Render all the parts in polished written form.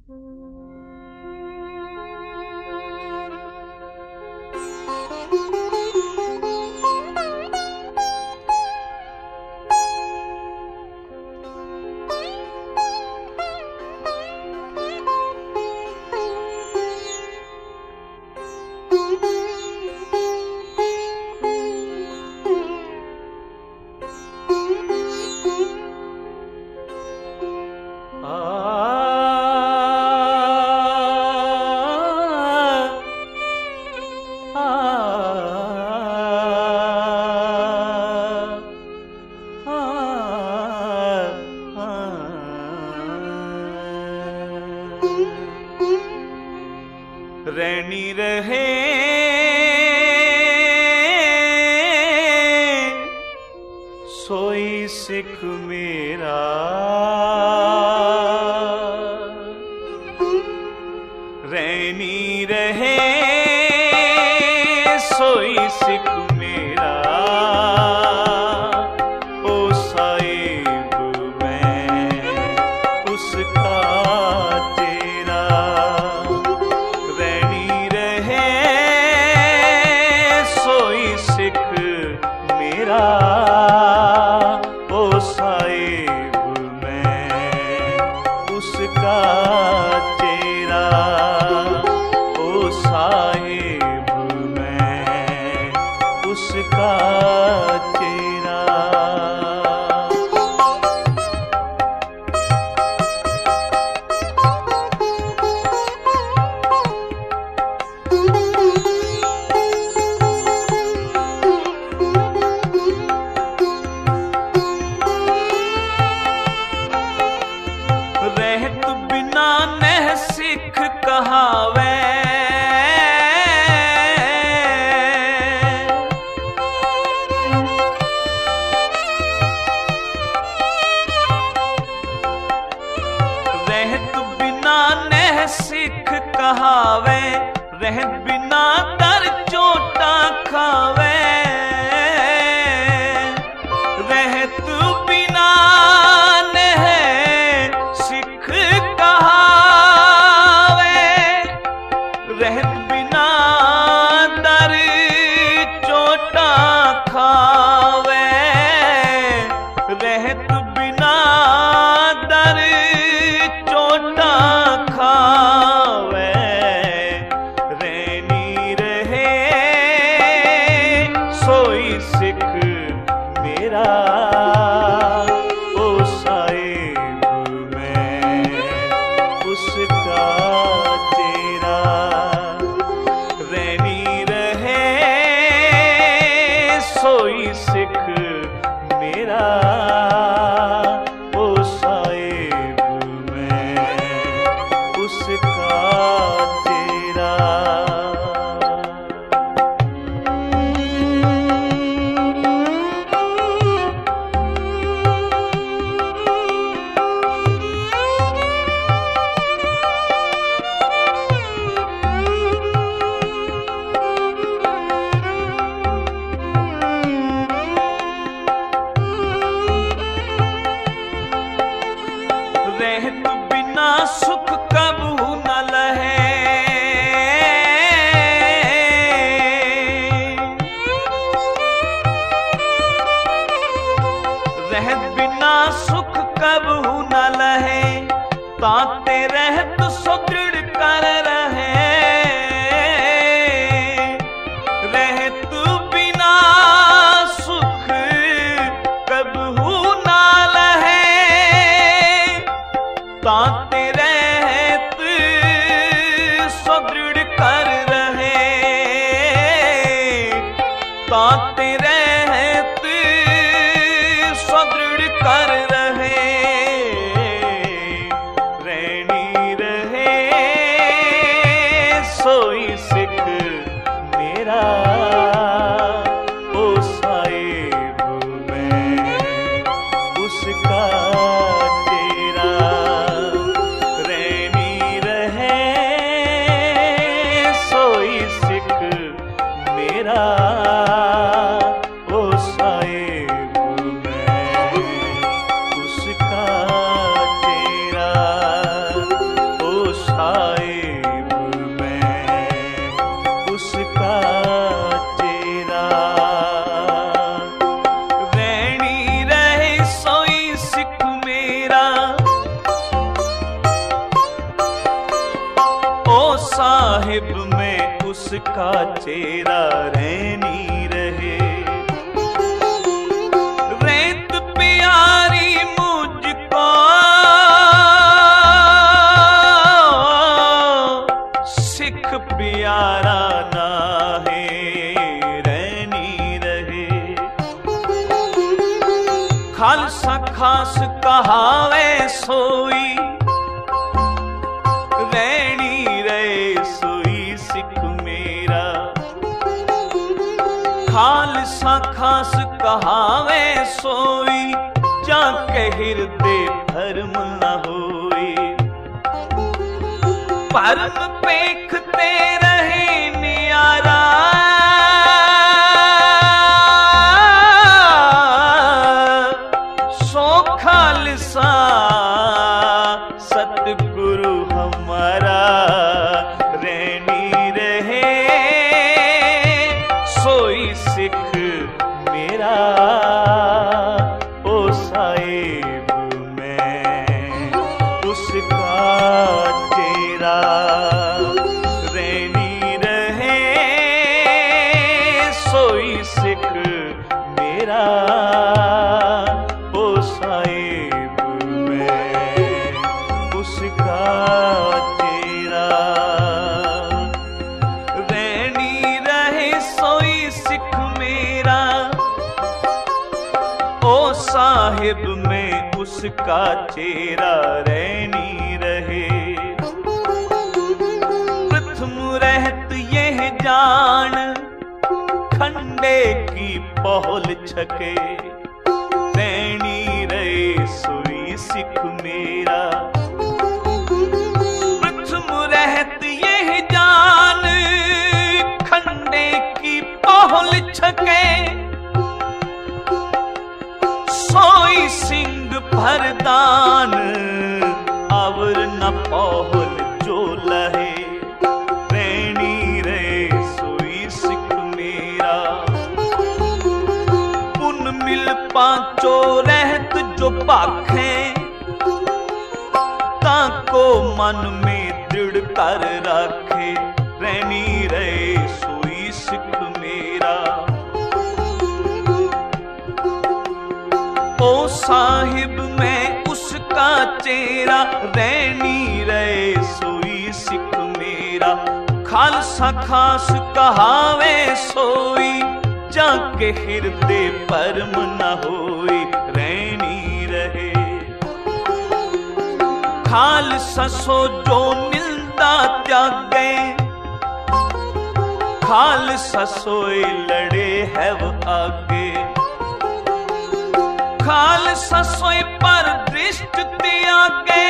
रैनी रहे सोई सिख मेरा, रैनी रहे सोई सिख मेरा। ओ साहिब मैं उसका तेरा, रैनी रहे सोई सिख मेरा। ओ साहिब मैं उसका तेरा, ओ साहिब मैं उसका तेरा। रहत बिना नह सिख कहावे, रहत बिना नह सिख कहावे। रहत बिना दर चोटा खावे, रहत बिना नह सिख कहावे। रहत बिना दर चोटा खावे, रहत बिना दर चोटा खावे। रैनी रहे सोई सिख मेरा। ओ साहिब मैं उसका तेरा, रैनी रहे सोई सिख मेरा। ओ साहिब मैं उसका तेरा। रहत बिना सुख कबू न लहे, रहत बिना सुख कबू न लहे। ताते रहत सुदृढ़ कर रहे, रहत बिना सुख कबहू न लहे। ताते रहत सुदृढ़ कर रहे, ताते रहत सुदृढ़ कर रहे। रैनी रहे साहिब में उसका चेहरा रहनी रहे। रेत प्यारी मुझको सिख प्यारा ना है रहनी रहे। खालसा खास कहावे सोई रहनी रहे सोई सिख मेरा। खालसा खास कहावे सोई जाके हृदय भरम न होई। परम पेखते रहे नियारा सो खालसा सतगुरु हमारा रहनी रहे सोई सिख मेरा। ओ साहिब मैं उसका चेहरा रहनी रहे सोई सिख मेरा। ओ साहिब मैं उसका चेहरा रहनी रहे सोई सिख मेरा। ओ साहिब में उसका चेहरा रहनी रहे। प्रथम रहत यह जान खंडे की पहल छके रहनी रहे सोई सिख मेरा। प्रथम रहत यह जान खंडे की पहल छके सोई सिंह भरदान अवर न पहल जो लहे रहनी रहे सोई सिख मेरा। पुन मिल पांचो रहत जो पाखे ताको मन में दृढ़ कर रखे रहनी रहे सोई सिख मेरा। ओ साहिब में उसका चेहरा रहनी रहे सोई सिख मेरा। खालसा खास कहावे सोई जाके हृदय परम न होई रहनी रहे। खालसा सो जो निंदा त्यागे खालसा सोई लड़े है वो आगे। खालसा सोई पर दृष्ट त्यागे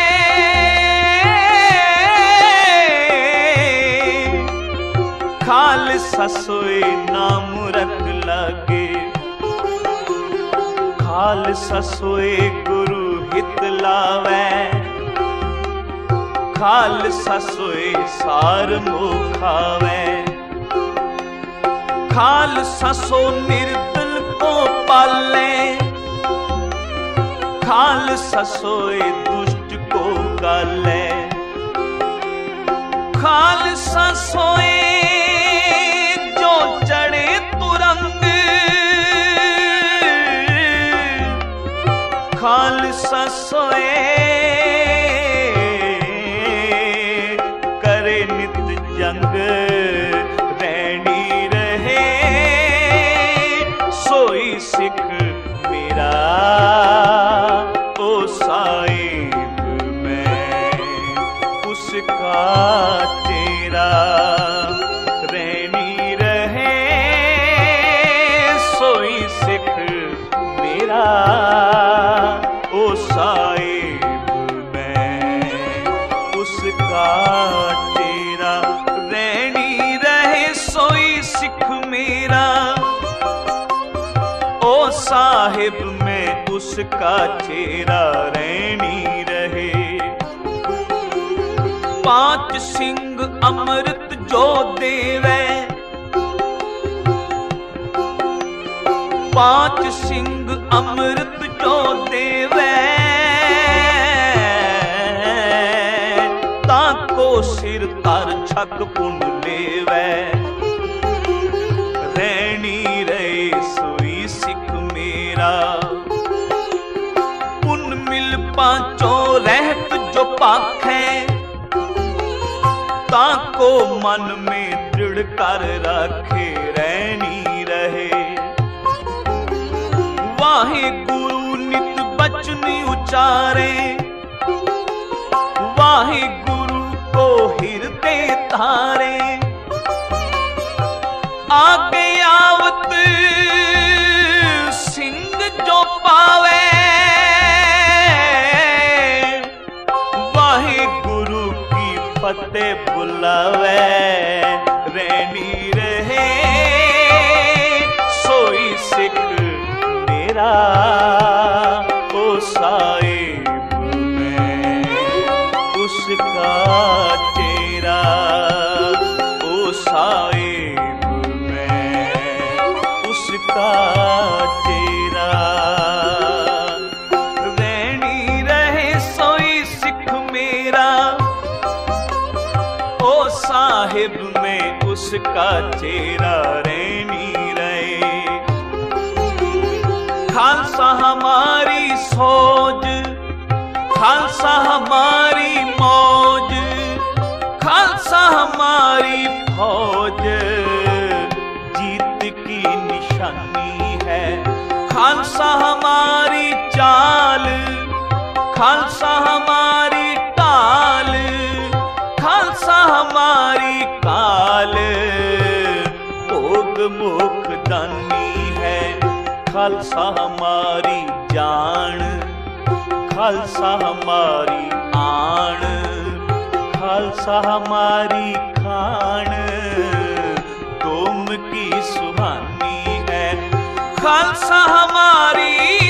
खालसा सोई नाम रख लागे। खालसा सोई गुरु हित लावे खालसा सोई सार मुखावे। खालसा सो निर्दल को पाले खालसा सोए दुष्ट को गाले। खालसा सोए जो चढ़े तुरंग खालसा सोए करे नित जंग रहनी रहे सोई सिख मेरा। ओ साहिब मैं उसका चेहरा रहनी रहे सोई सिख मेरा। ओ साहिब मैं उसका चेहरा रहनी रहे सोई सिख मेरा। ओ साहिब में उसका चेहरा रहनी रहे। पांच सिंह अमृत जो देवे पांच सिंह अमृत जो देवे ताको सिर तर छक पुन लेवै, रहनी रहे सोई सिख मेरा। पुन मिल पांचों रहत जो पाखै, ताको मन में दृढ़ कर रखे, रहनी रहे। वाहे गुरु नित बचन उचारे, वाहे गुरु को हृदय तारे। आगे आवत सिंह जो पावे, वाहे गुरु की फतेह बुलावे, रहनी रहे सोई सिख मेरा। ओ साहिब मैं उसका चेहरा, ओ साहिब मैं उसका चेहरा। रहनी रहे सोई सिख मेरा, ओ साहिब में उसका चेहरा, रहनी रहे। खालसा हमारी सोज, खालसा हमारी मौज, खालसा हमारी फौज, जीत की निशानी है। खालसा हमारी चाल, खालसा हमारी टाल, खालसा हमारी काल, भोग मुख दानी है। खालसा हमारी जान, खालसा हमारी आन, खालसा हमारी खान, तुम की सुहानी है। खालसा हमारी